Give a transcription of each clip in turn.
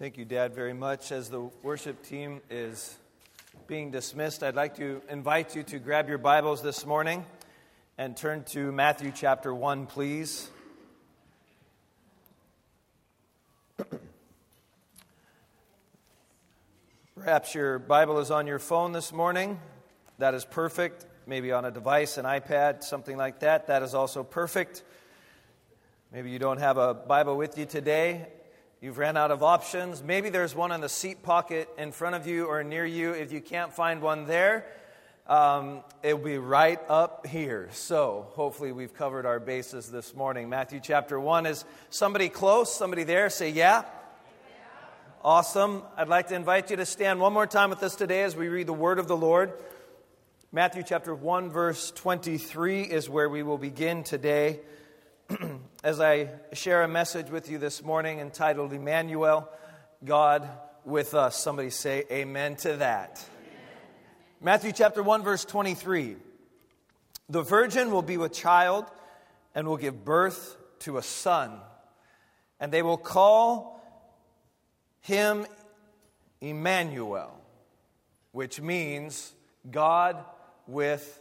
Thank you, Dad, very much. As the worship team is being dismissed, I'd like to invite you to grab your Bibles this morning and turn to Matthew chapter 1, please. Perhaps your Bible is on your phone this morning. That is perfect. Maybe on a device, an iPad, something like that. That is also perfect. Maybe you don't have a Bible with you today. You've ran out of options. Maybe there's one in the seat pocket in front of you or near you. If you can't find one there, it'll be right up here. So hopefully we've covered our bases this morning. Matthew chapter 1. Is somebody close? Somebody there? Say yeah. Awesome. I'd like to invite you to stand one more time with us today as we read the word of the Lord. Matthew chapter 1, verse 23 is where we will begin today. As I share a message with you this morning entitled Emmanuel, God with us. Somebody say amen to that. Amen. Matthew chapter 1, verse 23. The virgin will be with child and will give birth to a son, and they will call him Emmanuel, which means God with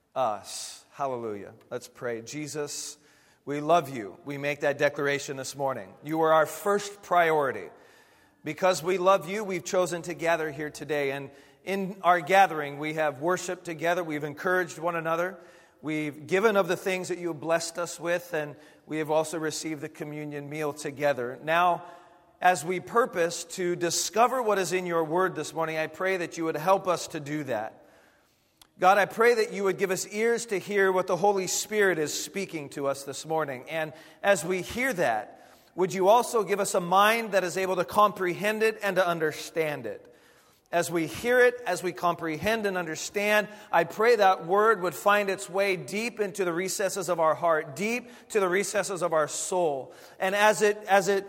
us. Hallelujah. Let's pray. Jesus, we love you. We make that declaration this morning. You are our first priority. Because we love you, we've chosen to gather here today. And in our gathering, we have worshiped together. We've encouraged one another. We've given of the things that you have blessed us with. And we have also received the communion meal together. Now, as we purpose to discover what is in your word this morning, I pray that you would help us to do that. God, I pray that you would give us ears to hear what the Holy Spirit is speaking to us this morning. And as we hear that, would you also give us a mind that is able to comprehend it and to understand it? As we hear it, as we comprehend and understand, I pray that word would find its way deep into the recesses of our heart, deep to the recesses of our soul. And as it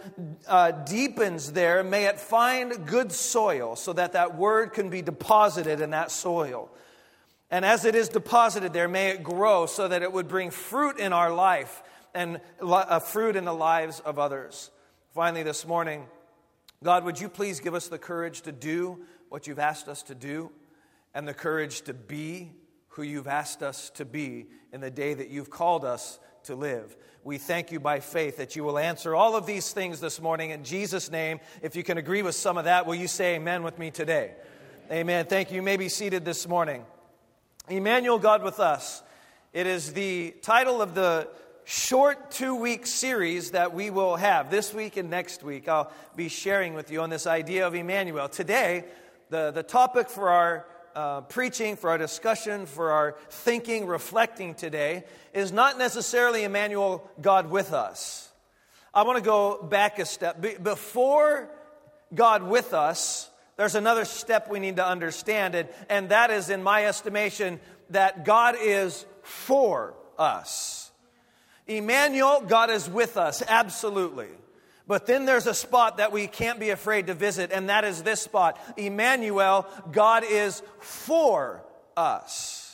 deepens there, may it find good soil so that that word can be deposited in that soil. And as it is deposited there, may it grow so that it would bring fruit in our life and fruit in the lives of others. Finally, this morning, God, would you please give us the courage to do what you've asked us to do and the courage to be who you've asked us to be in the day that you've called us to live. We thank you by faith that you will answer all of these things this morning in Jesus' name. If you can agree with some of that, will you say amen with me today? Amen. Thank you. You may be seated this morning. Emmanuel, God with us. It is the title of the short 2-week series that we will have this week and next week. I'll be sharing with you on this idea of Emmanuel. Today, the topic for our preaching, for our discussion, for our thinking, reflecting today is not necessarily Emmanuel, God with us. I want to go back a step. Before God with us, there's another step we need to understand, and that is, in my estimation, that God is for us. Emmanuel, God is with us, absolutely. But then there's a spot that we can't be afraid to visit, and that is this spot. Emmanuel, God is for us.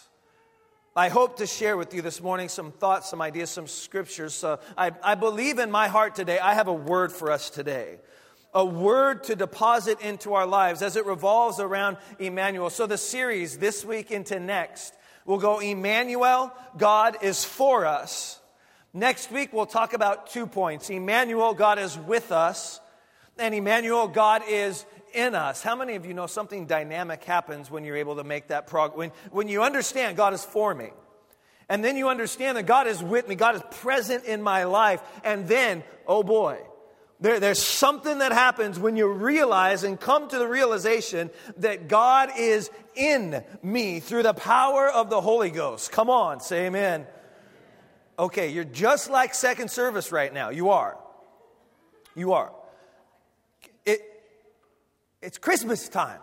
I hope to share with you this morning some thoughts, some ideas, some scriptures. So I believe in my heart today, I have a word for us today. A word to deposit into our lives as it revolves around Emmanuel. So the series this week into next will go Emmanuel, God is for us. Next week we'll talk about 2 points. Emmanuel, God is with us. And Emmanuel, God is in us. How many of you know something dynamic happens when you're able to make that progress? When you understand God is for me. And then you understand that God is with me. God is present in my life. And then, oh boy, There's something that happens when you realize and come to the realization that God is in me through the power of the Holy Ghost. Come on, say amen. Okay, you're just like second service right now. You are. You are. It's Christmas time.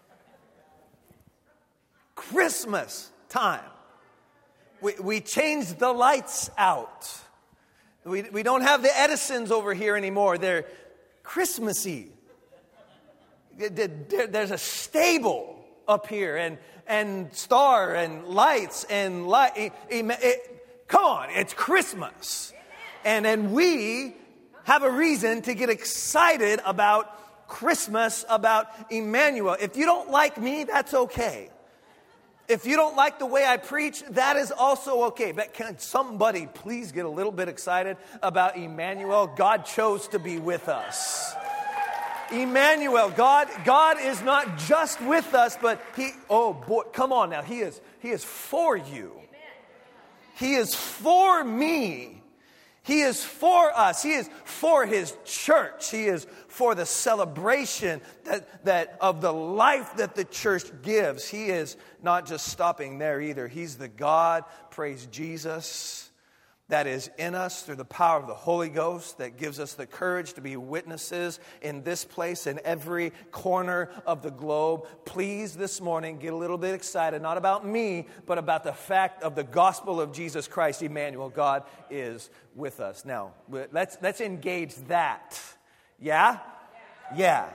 Christmas time. We changed the lights out. We don't have the Edisons over here anymore. They're Christmassy. There's a stable up here and star and lights and light. Come on, it's Christmas. And we have a reason to get excited about Christmas, about Emmanuel. If you don't like me, that's okay. If you don't like the way I preach, that is also okay. But can somebody please get a little bit excited about Emmanuel? God chose to be with us. Emmanuel, God is not just with us, but come on now, He is for you. He is for me. He is for us. He is for His church. He is for the celebration that of the life that the church gives. He is not just stopping there either. He's the God, praise Jesus, that is in us through the power of the Holy Ghost, that gives us the courage to be witnesses in this place, in every corner of the globe. Please, this morning, get a little bit excited, not about me, but about the fact of the gospel of Jesus Christ, Emmanuel. God is with us. Now, let's engage that. Yeah? Yeah.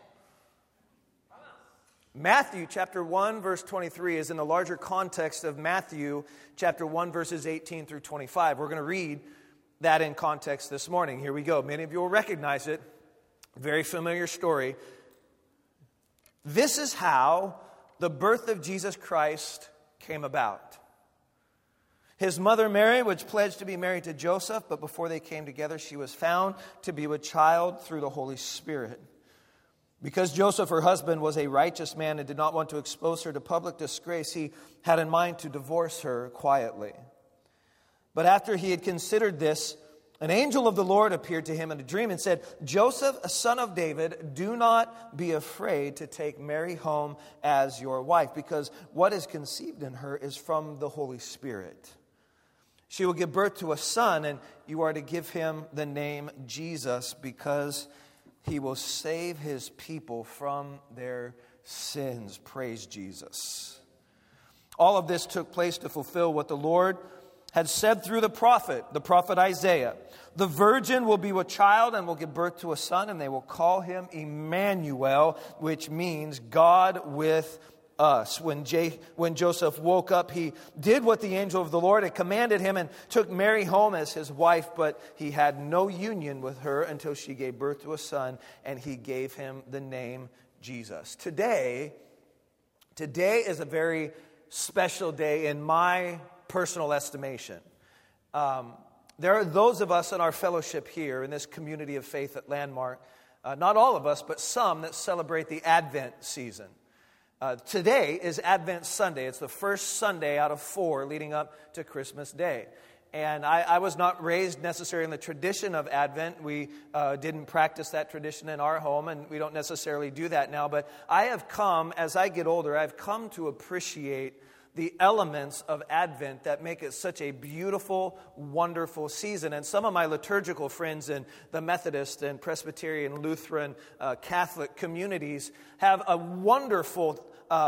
Matthew chapter 1, verse 23 is in the larger context of Matthew chapter 1, verses 18 through 25. We're going to read that in context this morning. Here we go. Many of you will recognize it. Very familiar story. This is how the birth of Jesus Christ came about. His mother Mary was pledged to be married to Joseph, but before they came together, she was found to be with child through the Holy Spirit. Because Joseph, her husband, was a righteous man and did not want to expose her to public disgrace, he had in mind to divorce her quietly. But after he had considered this, an angel of the Lord appeared to him in a dream and said, Joseph, a son of David, do not be afraid to take Mary home as your wife, because what is conceived in her is from the Holy Spirit. She will give birth to a son, and you are to give him the name Jesus, because He will save His people from their sins. Praise Jesus. All of this took place to fulfill what the Lord had said through the prophet Isaiah. The virgin will be with child and will give birth to a son, and they will call him Emmanuel, which means God with us. When Joseph woke up, he did what the angel of the Lord had commanded him and took Mary home as his wife, but he had no union with her until she gave birth to a son, and he gave him the name Jesus. Today is a very special day in my personal estimation. There are those of us in our fellowship here in this community of faith at Landmark, not all of us, but some that celebrate the Advent season. Today is Advent Sunday. It's the first Sunday out of 4 leading up to Christmas Day. And I was not raised necessarily in the tradition of Advent. We didn't practice that tradition in our home, and we don't necessarily do that now. But I have come, as I get older, I've come to appreciate the elements of Advent that make it such a beautiful, wonderful season. And some of my liturgical friends in the Methodist and Presbyterian, Lutheran, Catholic communities have a wonderful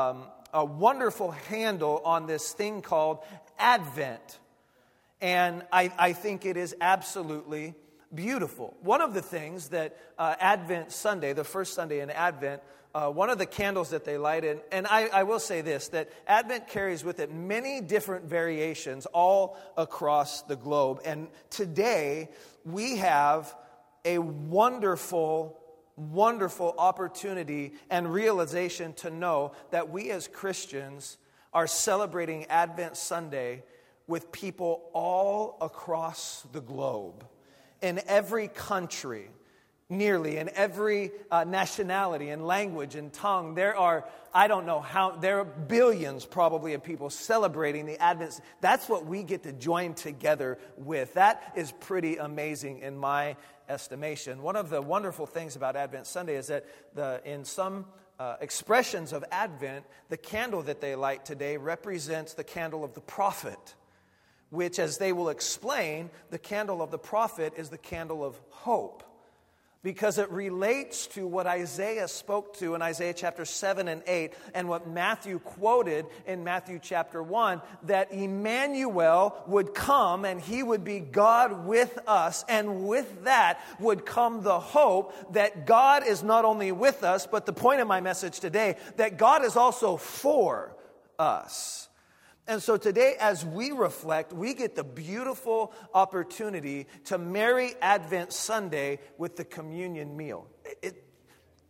handle on this thing called Advent. And I think it is absolutely beautiful. One of the things that Advent Sunday, the first Sunday in Advent, one of the candles that they light in, and I will say this, that Advent carries with it many different variations all across the globe. And today we have a wonderful opportunity and realization to know that we as Christians are celebrating Advent Sunday with people all across the globe, in every country, nearly in every nationality and language and tongue. There are, there are billions probably of people celebrating the Advent. That's what we get to join together with. That is pretty amazing in my estimation. One of the wonderful things about Advent Sunday is that in some expressions of Advent, the candle that they light today represents the candle of the prophet, which, as they will explain, the candle of the prophet is the candle of hope, because it relates to what Isaiah spoke to in Isaiah chapter 7 and 8, and what Matthew quoted in Matthew chapter 1, that Emmanuel would come and he would be God with us, and with that would come the hope that God is not only with us, but the point of my message today, that God is also for us. And so today, as we reflect, we get the beautiful opportunity to marry Advent Sunday with the communion meal.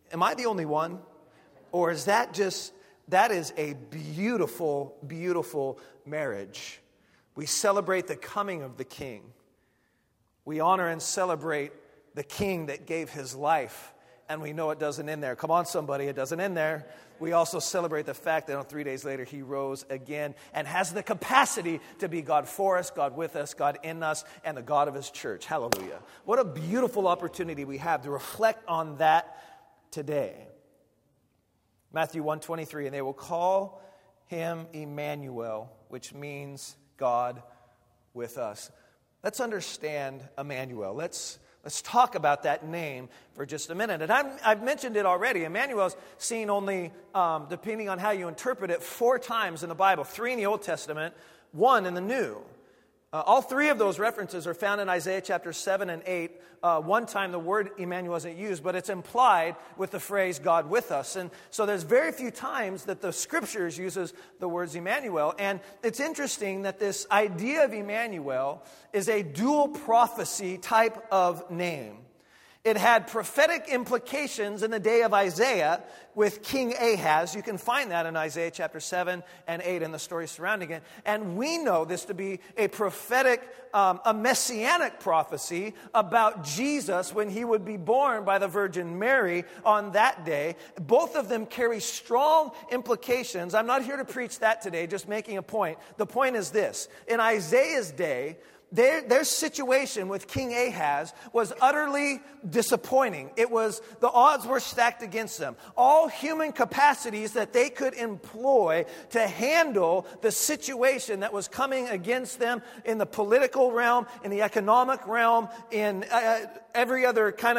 Am I the only one? Or is that is a beautiful, beautiful marriage. We celebrate the coming of the King. We honor and celebrate the King that gave his life. And we know it doesn't end there. Come on, somebody, it doesn't end there. We also celebrate the fact that 3 days later he rose again and has the capacity to be God for us, God with us, God in us, and the God of his church. Hallelujah. What a beautiful opportunity we have to reflect on that today. Matthew 1:23, and they will call him Emmanuel, which means God with us. Let's understand Emmanuel. Let's talk about that name for just a minute. And I've mentioned it already. Emmanuel is seen only, depending on how you interpret it, 4 times in the Bible. 3 in the Old Testament, 1 in the New. All 3 of those references are found in Isaiah chapter 7 and 8. One time the word Emmanuel isn't used, but it's implied with the phrase God with us. And so there's very few times that the Scriptures uses the words Emmanuel. And it's interesting that this idea of Emmanuel is a dual prophecy type of name. It had prophetic implications in the day of Isaiah with King Ahaz. You can find that in Isaiah chapter 7 and 8 and the story surrounding it. And we know this to be a prophetic, a messianic prophecy about Jesus when he would be born by the Virgin Mary on that day. Both of them carry strong implications. I'm not here to preach that today, just making a point. The point is this. In Isaiah's day, their situation with King Ahaz was utterly disappointing. The odds were stacked against them. All human capacities that they could employ to handle the situation that was coming against them in the political realm, in the economic realm, in every other kind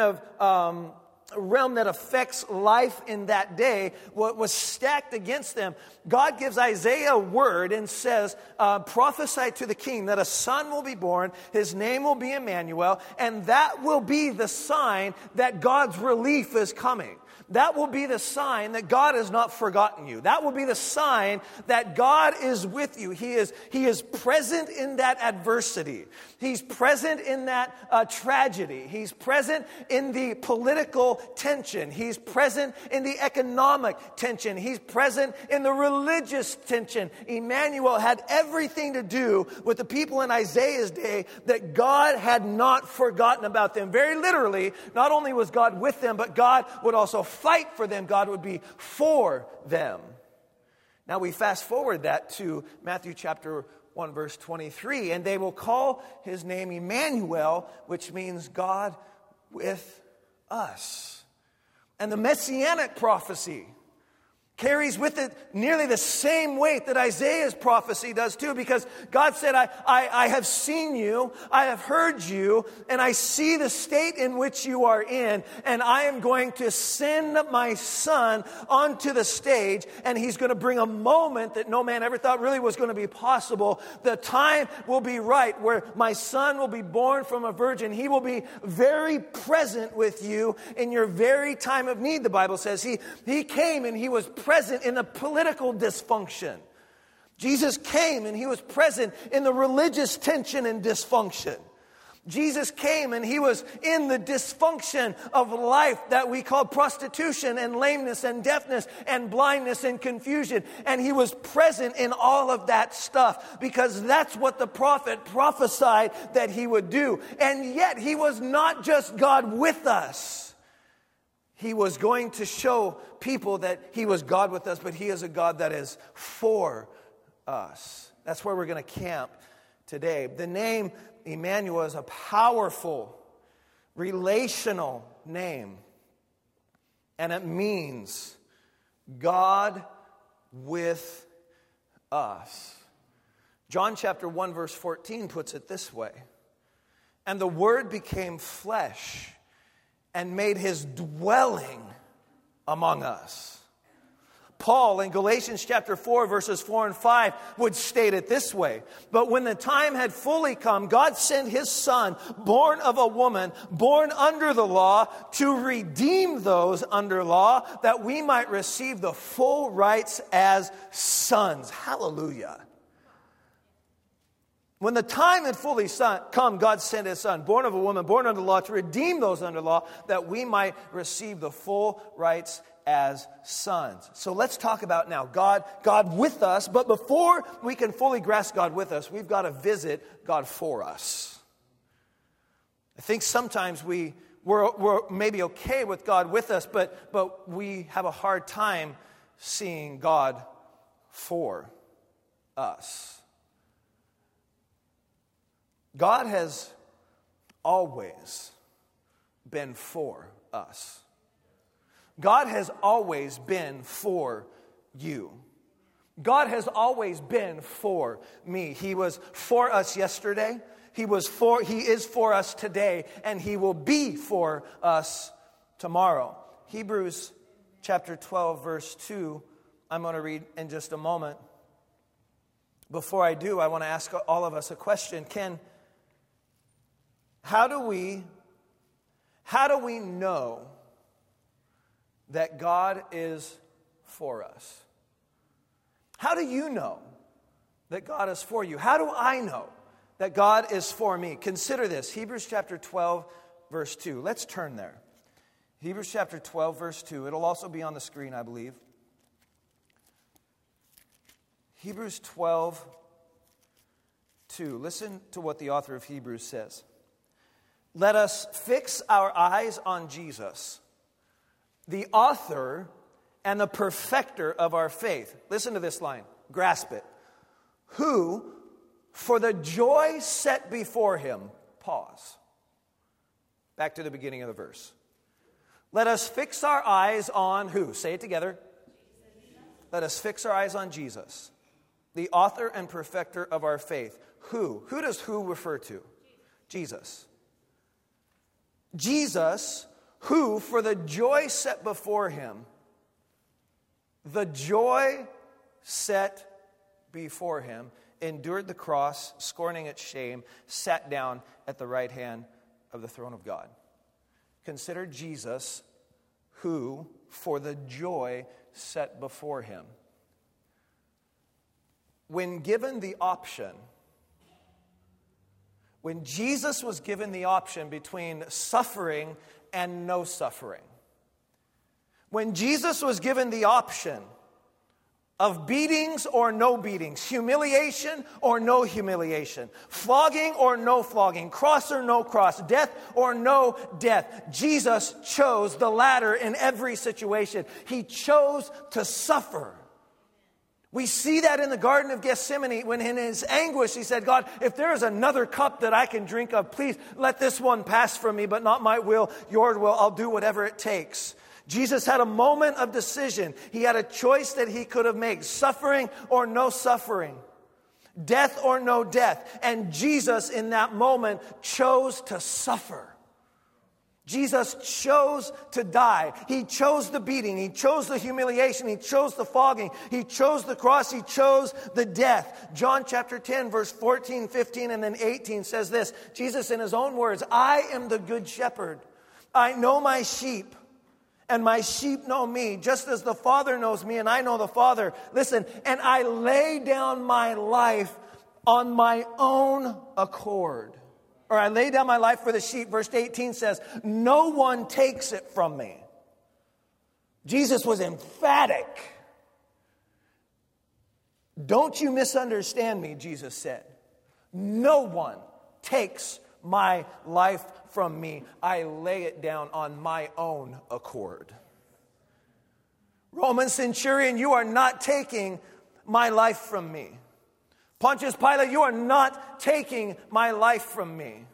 of realm that affects life in that day, was stacked against them. God gives Isaiah a word and says, prophesy to the king that a son will be born, his name will be Emmanuel, and that will be the sign that God's relief is coming. That will be the sign that God has not forgotten you. That will be the sign that God is with you. He is present in that adversity. He's present in that tragedy. He's present in the political tension. He's present in the economic tension. He's present in the religious tension. Emmanuel had everything to do with the people in Isaiah's day that God had not forgotten about them. Very literally, not only was God with them, but God would also fight for them. God would be for them. Now we fast forward that to Matthew chapter 1 verse 23, and they will call his name Emmanuel, which means God with us. And the messianic prophecy carries with it nearly the same weight that Isaiah's prophecy does too, because God said, I have seen you, I have heard you, and I see the state in which you are in, and I am going to send my son onto the stage, and he's going to bring a moment that no man ever thought really was going to be possible. The time will be right where my son will be born from a virgin. He will be very present with you in your very time of need, the Bible says. He came and he was present in the political dysfunction. Jesus came and he was present in the religious tension and dysfunction. Jesus came and he was in the dysfunction of life that we call prostitution and lameness and deafness and blindness and confusion. And he was present in all of that stuff because that's what the prophet prophesied that he would do. And yet he was not just God with us. He was going to show people that he was God with us, but he is a God that is for us. That's where we're going to camp today. The name Emmanuel is a powerful, relational name. And it means God with us. John chapter 1 verse 14 puts it this way. And the Word became flesh and made his dwelling among us. Paul in Galatians chapter 4 verses 4 and 5 would state it this way. But when the time had fully come, God sent his son, born of a woman, born under the law, to redeem those under law, that we might receive the full rights as sons. Hallelujah. When the time had fully come, God sent his Son, born of a woman, born under law, to redeem those under law, that we might receive the full rights as sons. So let's talk about now God with us. But before we can fully grasp God with us, we've got to visit God for us. I think sometimes we're maybe okay with God with us, but we have a hard time seeing God for us. God has always been for us. God has always been for you. God has always been for me. He was for us yesterday. He is for us today, and he will be for us tomorrow. Hebrews chapter 12, verse 2, I'm going to read in just a moment. Before I do, I want to ask all of us a question. How do we know that God is for us? How do you know that God is for you? How do I know that God is for me? Consider this, Hebrews chapter 12, verse 2. Let's turn there. Hebrews chapter 12, verse 2. It'll also be on the screen, I believe. Hebrews 12, 2. Listen to what the author of Hebrews says. Let us fix our eyes on Jesus, the author and the perfecter of our faith. Listen to this line. Grasp it. Who, for the joy set before him, pause. Back to the beginning of the verse. Let us fix our eyes on who? Say it together. Let us fix our eyes on Jesus, the author and perfecter of our faith. Who? Who does who refer to? Jesus. Jesus, who for the joy set before him, the joy set before him, endured the cross, scorning its shame, sat down at the right hand of the throne of God. Consider Jesus, who for the joy set before him. When given the option, when Jesus was given the option between suffering and no suffering, when Jesus was given the option of beatings or no beatings, humiliation or no humiliation, flogging or no flogging, cross or no cross, death or no death, Jesus chose the latter in every situation. He chose to suffer. We see that in the Garden of Gethsemane when in his anguish he said, God, if there is another cup that I can drink of, please let this one pass from me, but not my will, your will. I'll do whatever it takes. Jesus had a moment of decision. He had a choice that he could have made, suffering or no suffering, death or no death. And Jesus in that moment chose to suffer. Jesus chose to die. He chose the beating. He chose the humiliation. He chose the flogging. He chose the cross. He chose the death. John chapter 10, verse 14, 15, and then 18 says this. Jesus in his own words, I am the good shepherd. I know my sheep, and my sheep know me, just as the Father knows me, and I know the Father. Listen, and I lay down my life on my own accord. Or I lay down my life for the sheep. Verse 18 says, no one takes it from me. Jesus was emphatic. Don't you misunderstand me, Jesus said. No one takes my life from me. I lay it down on my own accord. Roman centurion, you are not taking my life from me. Pontius Pilate, you are not taking my life from me.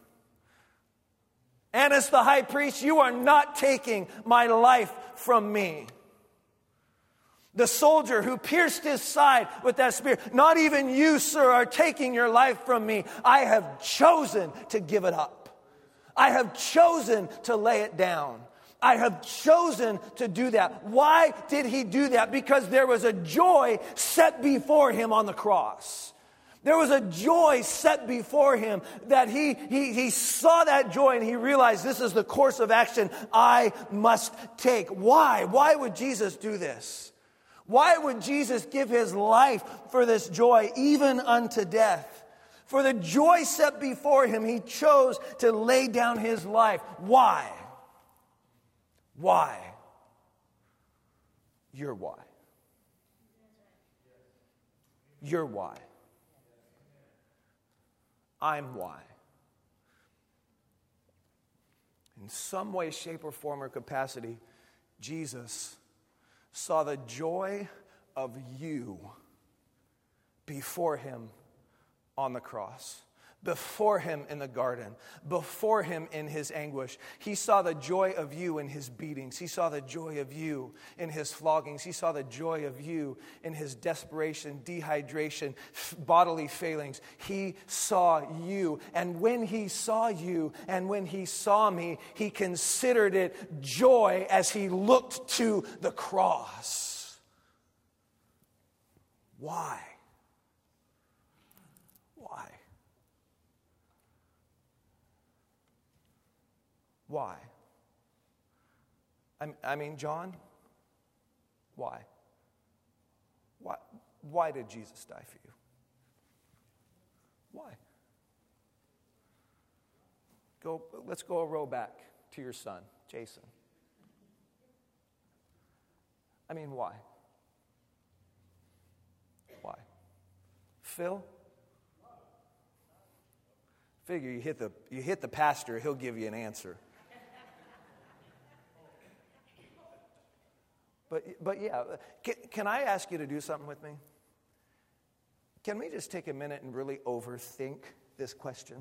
Annas the high priest, you are not taking my life from me. The soldier who pierced his side with that spear, not even you, sir, are taking your life from me. I have chosen to give it up. I have chosen to lay it down. I have chosen to do that. Why did he do that? Because there was a joy set before him on the cross. There was a joy set before him that he saw that joy and he realized this is the course of action I must take. Why? Why would Jesus do this? Why would Jesus give his life for this joy, even unto death? For the joy set before him, he chose to lay down his life. Why? Why? Your why. Your why. I'm why. In some way, shape, or form or capacity, Jesus saw the joy of you before him on the cross, before him in the garden, before him in his anguish. He saw the joy of you in his beatings. He saw the joy of you in his floggings. He saw the joy of you in his desperation, dehydration, bodily failings. He saw you. And when he saw you and when he saw me, he considered it joy as he looked to the cross. Why? Why? Why? I mean, John, why? Why did Jesus die for you? Why? Let's go a row back to your son, Jason. I mean, why? Why? Phil? Figure you hit the pastor, he'll give you an answer. But yeah, can I ask you to do something with me? Can we just take a minute and really overthink this question?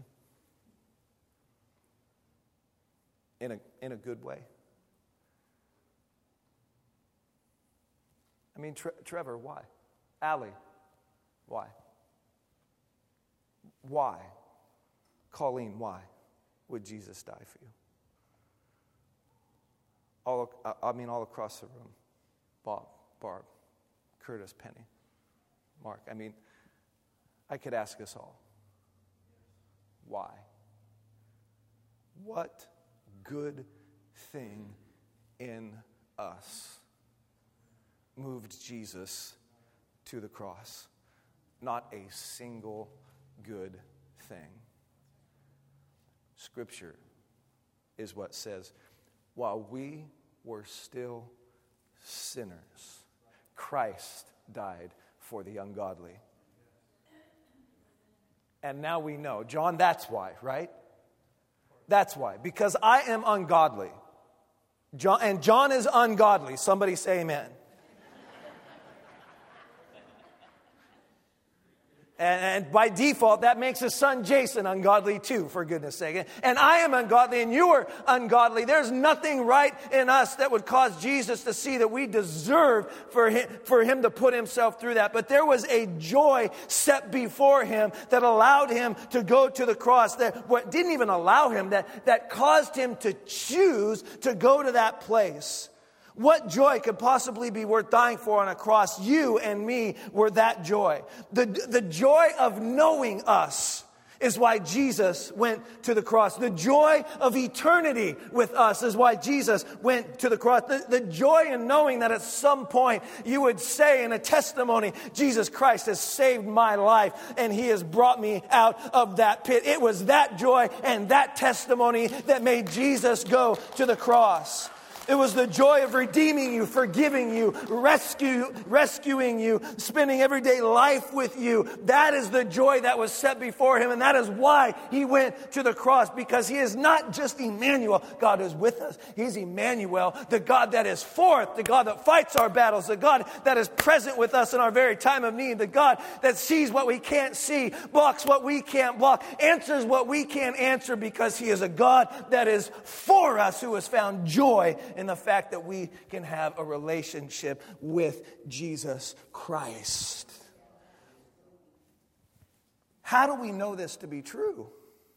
In a good way. I mean, Trevor, why? Allie, why? Why? Colleen, why would Jesus die for you? All across the room. Bob, Barb, Curtis, Penny, Mark. I mean, I could ask us all. Why? What good thing in us moved Jesus to the cross? Not a single good thing. Scripture is what says, while we were still sinners, Christ died for the ungodly. And now we know. John, that's why, right? That's why. Because I am ungodly. John is ungodly. Somebody say amen. And by default, that makes his son Jason ungodly too, for goodness sake. And I am ungodly and you are ungodly. There's nothing right in us that would cause Jesus to see that we deserve for him to put himself through that. But there was a joy set before him that allowed him to go to the cross. That what didn't even allow him, that caused him to choose to go to that place. What joy could possibly be worth dying for on a cross? You and me were that joy. The joy of knowing us is why Jesus went to the cross. The joy of eternity with us is why Jesus went to the cross. The joy in knowing that at some point you would say in a testimony, Jesus Christ has saved my life and he has brought me out of that pit. It was that joy and that testimony that made Jesus go to the cross. It was the joy of redeeming you, forgiving you, rescuing you, spending everyday life with you. That is the joy that was set before him, and that is why he went to the cross, because he is not just Emmanuel. God is with us. He's Emmanuel, the God that is for us, the God that fights our battles, the God that is present with us in our very time of need, the God that sees what we can't see, blocks what we can't block, answers what we can't answer, because he is a God that is for us, who has found joy in the fact that we can have a relationship with Jesus Christ. How do we know this to be true?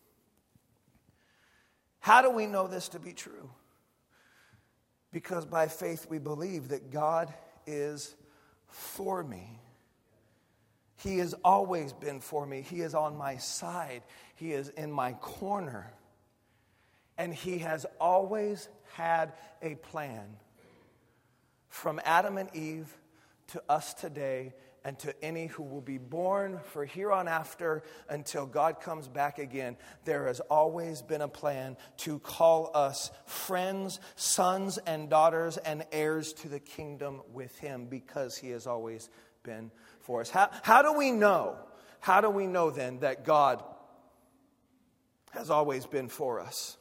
How do we know this to be true? Because by faith we believe that God is for me. He has always been for me. He is on my side. He is in my corner. And he has always had a plan. From Adam and Eve to us today and to any who will be born for here on after until God comes back again, there has always been a plan to call us friends, sons and daughters, and heirs to the kingdom with him, because he has always been for us. How do we know? How do we know then that God has always been for us?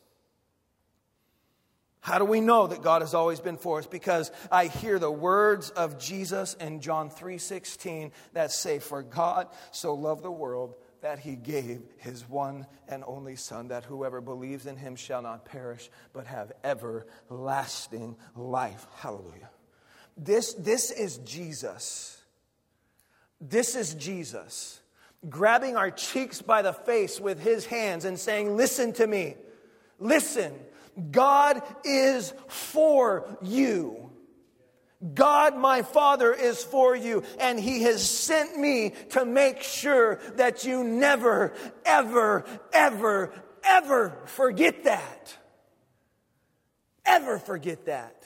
How do we know that God has always been for us? Because I hear the words of Jesus in John 3:16 that say, "For God so loved the world that he gave his one and only Son, that whoever believes in him shall not perish, but have everlasting life." Hallelujah. This is Jesus. This is Jesus grabbing our cheeks by the face with his hands and saying, "Listen to me. Listen. God is for you. God, my Father, is for you. And he has sent me to make sure that you never, ever, ever, ever forget that. Ever forget that.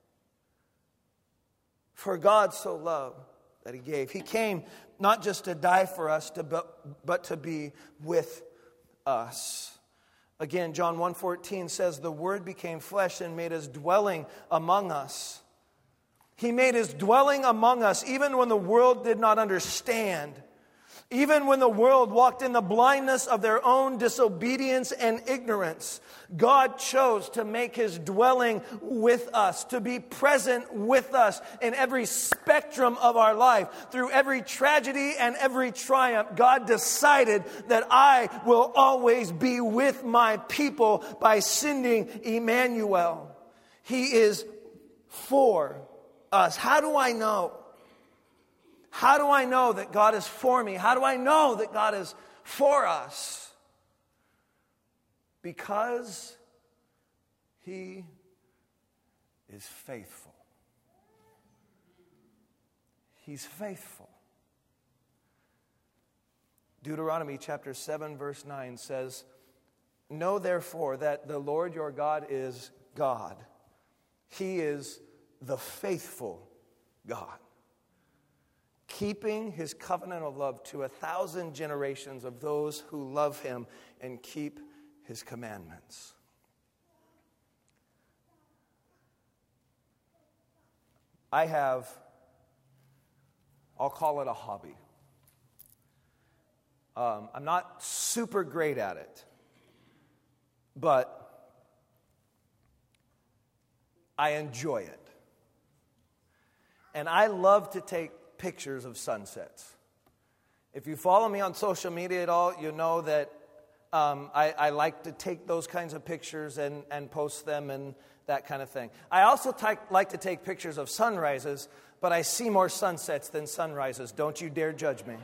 For God so loved that he gave." He came not just to die for us, but to be with us. Again, John 1:14 says, "The Word became flesh and made his dwelling among us." He made his dwelling among us even when the world did not understand. Even when the world walked in the blindness of their own disobedience and ignorance, God chose to make his dwelling with us, to be present with us in every spectrum of our life. Through every tragedy and every triumph, God decided that I will always be with my people by sending Emmanuel. He is for us. How do I know? How do I know that God is for me? How do I know that God is for us? Because he is faithful. He's faithful. Deuteronomy chapter 7 verse 9 says, "Know therefore that the Lord your God is God. He is the faithful God, keeping his covenant of love to 1,000 generations of those who love him and keep his commandments." I'll call it a hobby. I'm not super great at it, but I enjoy it. And I love to take pictures of sunsets. If you follow me on social media at all, you know that I like to take those kinds of pictures and post them and that kind of thing. I also like to take pictures of sunrises, but I see more sunsets than sunrises. Don't you dare judge me.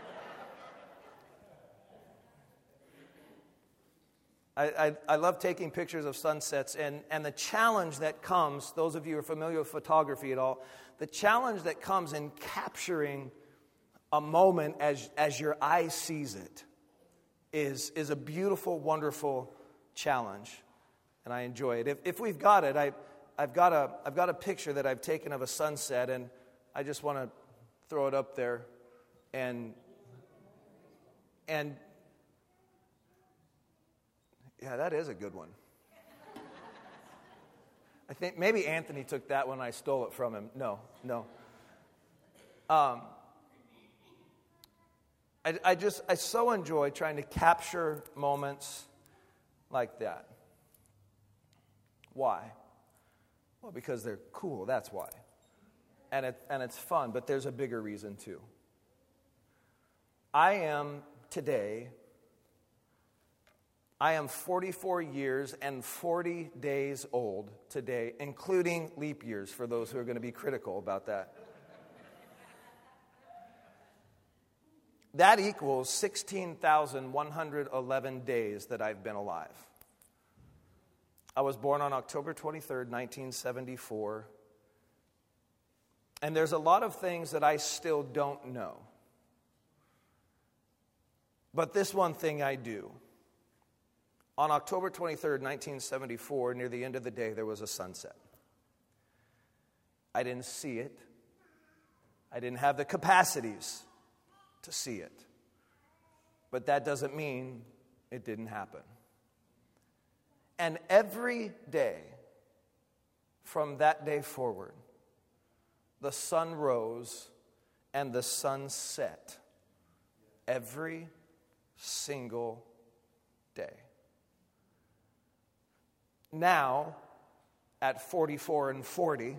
I love taking pictures of sunsets, and the challenge that comes, those of you who are familiar with photography at all, the challenge that comes in capturing a moment as your eye sees it is a beautiful, wonderful challenge, and I enjoy it. If we've got it, I've got a picture that I've taken of a sunset, and I just want to throw it up there, and yeah, that is a good one. I think maybe Anthony took that one. I stole it from him. No. I so enjoy trying to capture moments like that. Why? Well, because they're cool. That's why. And it's fun. But there's a bigger reason too. I am 44 years and 40 days old today, including leap years, for those who are going to be critical about that. That equals 16,111 days that I've been alive. I was born on October 23rd, 1974. And there's a lot of things that I still don't know. But this one thing I do. On October 23rd, 1974, near the end of the day, there was a sunset. I didn't see it. I didn't have the capacities to see it. But that doesn't mean it didn't happen. And every day from that day forward, the sun rose and the sun set every single day. Now, at 44 and 40,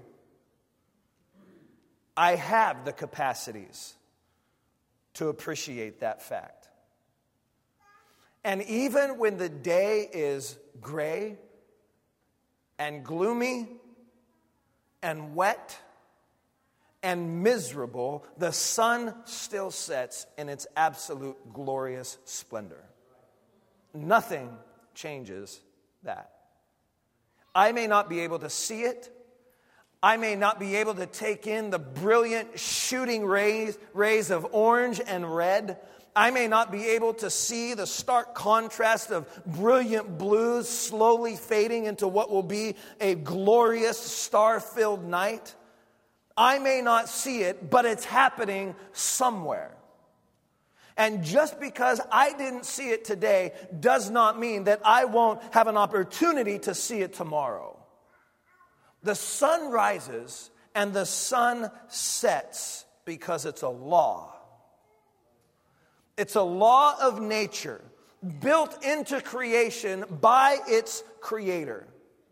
I have the capacities to appreciate that fact. And even when the day is gray and gloomy and wet and miserable, the sun still sets in its absolute glorious splendor. Nothing changes that. I may not be able to see it. I may not be able to take in the brilliant shooting rays of orange and red. I may not be able to see the stark contrast of brilliant blues slowly fading into what will be a glorious star-filled night. I may not see it, but it's happening somewhere. And just because I didn't see it today does not mean that I won't have an opportunity to see it tomorrow. The sun rises and the sun sets because it's a law. It's a law of nature built into creation by its creator.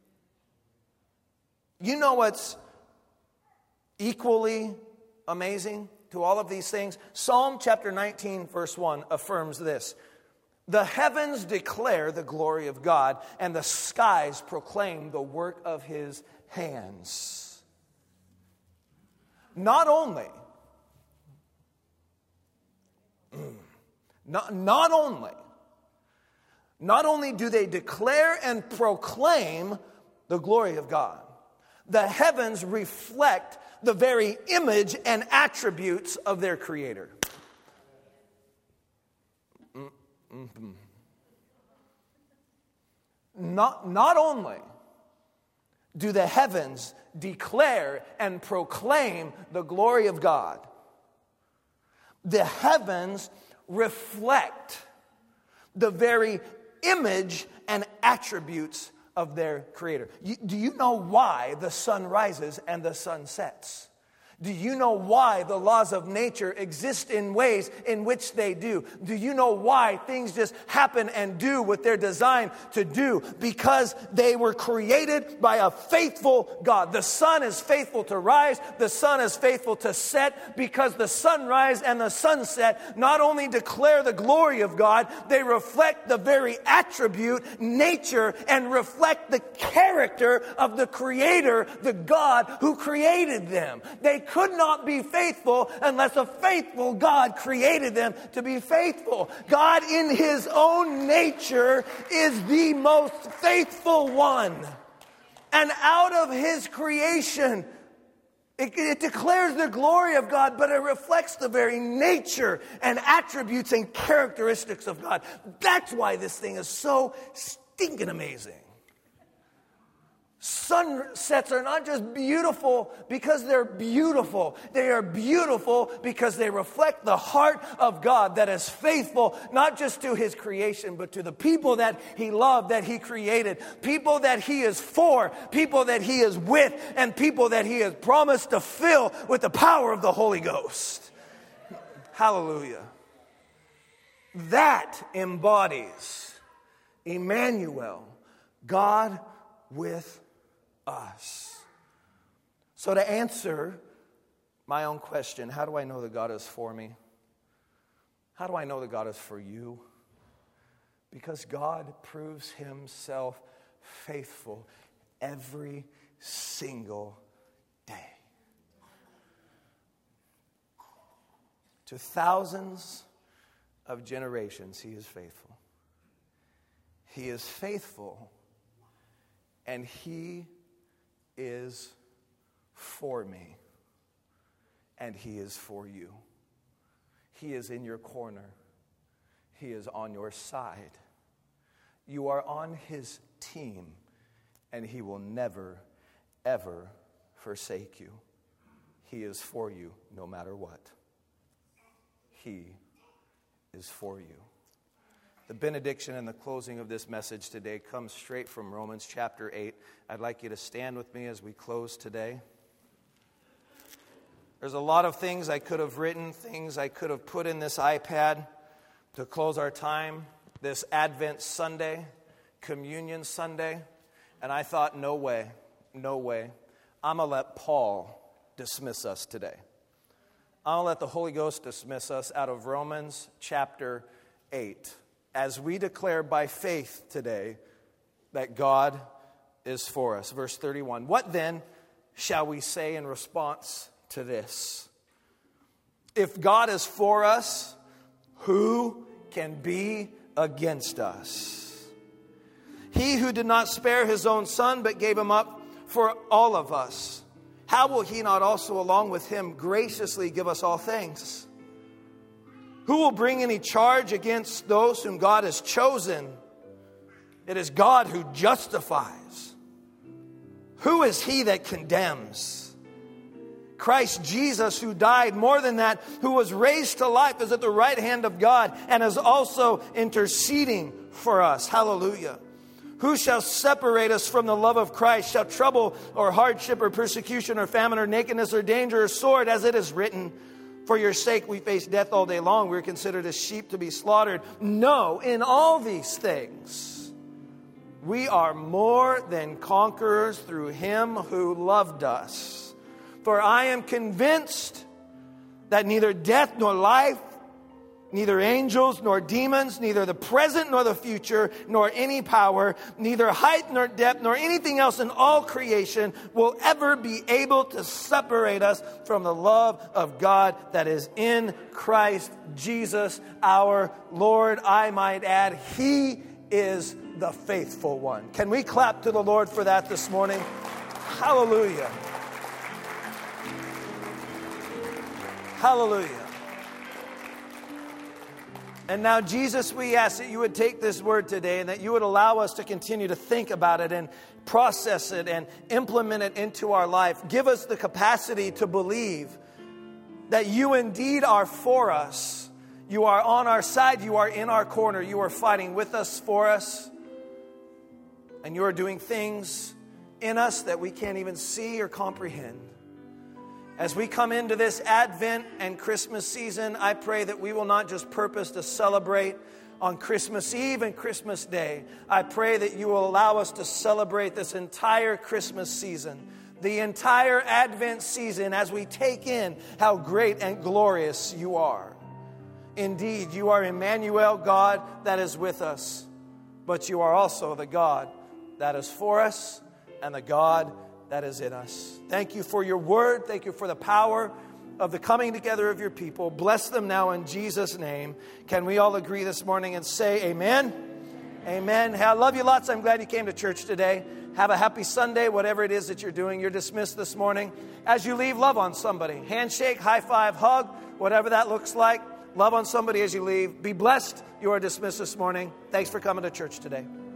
You know what's equally amazing to all of these things? Psalm chapter 19, verse 1 affirms this. The heavens declare the glory of God, and the skies proclaim the work of his hands. Not only do they declare and proclaim the glory of God, the heavens reflect the very image and attributes of their Creator. Not only do the heavens declare and proclaim the glory of God, the heavens reflect the very image and attributes of their Creator. Do you know why the sun rises and the sun sets? Do you know why the laws of nature exist in ways in which they do? Do you know why things just happen and do what they're designed to do? Because they were created by a faithful God. The sun is faithful to rise. The sun is faithful to set, because the sunrise and the sunset not only declare the glory of God, they reflect the very attribute, nature, and reflect the character of the Creator, the God who created them. They could not be faithful unless a faithful God created them to be faithful. God in his own nature is the most faithful one. And out of his creation, it declares the glory of God, but it reflects the very nature and attributes and characteristics of God. That's why this thing is so stinking amazing. Sunsets are not just beautiful because they're beautiful. They are beautiful because they reflect the heart of God that is faithful, not just to his creation, but to the people that he loved, that he created, people that he is for, people that he is with, and people that he has promised to fill with the power of the Holy Ghost. Hallelujah. That embodies Emmanuel, God with us. So to answer my own question, how do I know that God is for me? How do I know that God is for you? Because God proves himself faithful every single day. To thousands of generations, he is faithful. He is faithful, and he is for me, and he is for you. He is in your corner. He is on your side. You are on his team, and he will never, ever forsake you. He is for you no matter what. He is for you. The benediction and the closing of this message today comes straight from Romans chapter 8. I'd like you to stand with me as we close today. There's a lot of things I could have written, things I could have put in this iPad to close our time, this Advent Sunday, Communion Sunday, and I thought, no way. I'm going to let Paul dismiss us today. I'm going to let the Holy Ghost dismiss us out of Romans chapter 8, as we declare by faith today that God is for us. Verse 31, what then shall we say in response to this? If God is for us, who can be against us? He who did not spare his own son, but gave him up for all of us, how will he not also along with him graciously give us all things? Who will bring any charge against those whom God has chosen? It is God who justifies. Who is he that condemns? Christ Jesus, who died, more than that, who was raised to life, is at the right hand of God and is also interceding for us. Hallelujah. Who shall separate us from the love of Christ? Shall trouble or hardship or persecution or famine or nakedness or danger or sword? As it is written, for your sake we face death all day long. We are considered as sheep to be slaughtered. No, in all these things we are more than conquerors through him who loved us. For I am convinced that neither death nor life, neither angels nor demons, neither the present nor the future, nor any power, neither height nor depth, nor anything else in all creation will ever be able to separate us from the love of God that is in Christ Jesus our Lord. I might add, He is the faithful one. Can we clap to the Lord for that this morning? Hallelujah. Hallelujah. And now, Jesus, we ask that you would take this word today and that you would allow us to continue to think about it and process it and implement it into our life. Give us the capacity to believe that you indeed are for us. You are on our side. You are in our corner. You are fighting with us, for us. And you are doing things in us that we can't even see or comprehend. As we come into this Advent and Christmas season, I pray that we will not just purpose to celebrate on Christmas Eve and Christmas Day. I pray that you will allow us to celebrate this entire Christmas season, the entire Advent season, as we take in how great and glorious you are. Indeed, you are Emmanuel, God that is with us, but you are also the God that is for us and the God that is in us. Thank you for your word. Thank you for the power of the coming together of your people. Bless them now in Jesus' name. Can we all agree this morning and say amen? Amen. Hey, I love you lots. I'm glad you came to church today. Have a happy Sunday, whatever it is that you're doing. You're dismissed this morning. As you leave, love on somebody. Handshake, high five, hug, whatever that looks like. Love on somebody as you leave. Be blessed. You are dismissed this morning. Thanks for coming to church today.